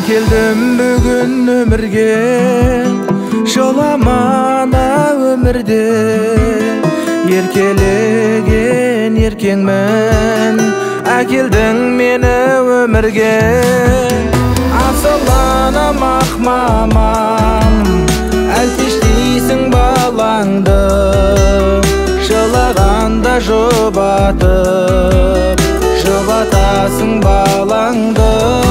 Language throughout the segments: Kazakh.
Келдім бүгін өмірге, жоламана өмірде. Еркелеген еркеңмін, әкелдің мені өмірге. Асыланам ақ мамам, әлпештейсің балаңды, жылағанда жұбатып, жұбатасың балаңды.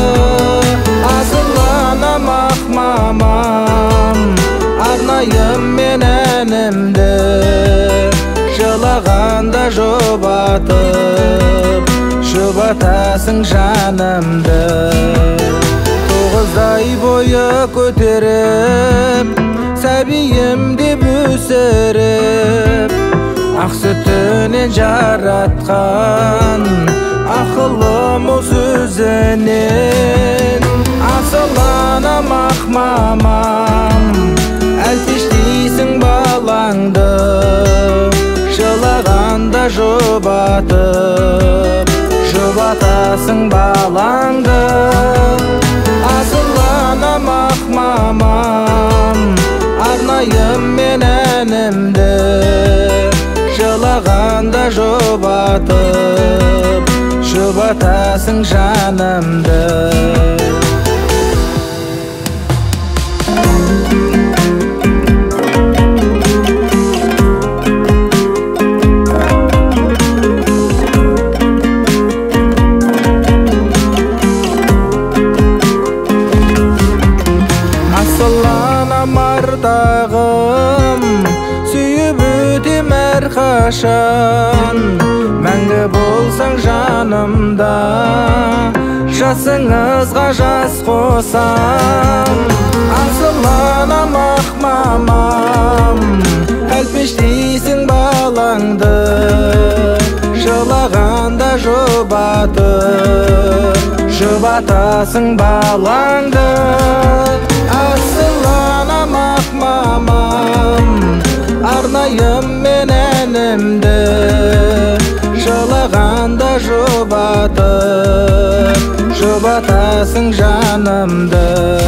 Асыланам ақ мамам, арнайым мен әнімді, жылағанда жұбатып, жұбатасың жанымды. 9 ай бойы көтеріп, сәбиім деп өсіріп, ақ сүтінен жаратқан ақылым осы өзінен. Асыланам ақ мамам, әлпештейсің балаңды, жылағанда жұбатып, жұбатасың балаңды. Асыланам ақ мамам, арнайым мен әнімді, жылағанда жұбатып, жұбатасың жанымды. Асыланам ардағым, сүйіп өтем әрқашан, мәңгі болсаң жанымда, жасыңызға жас қосам. Асыланам ақ мамам, әлпештейсің балаңды, жылағанда жұбатып, жұбатасың балаңды. Асыланам ақ мамам, арнайым мен әнімді, жылағанда жұбатып, жұбатасың жанымды.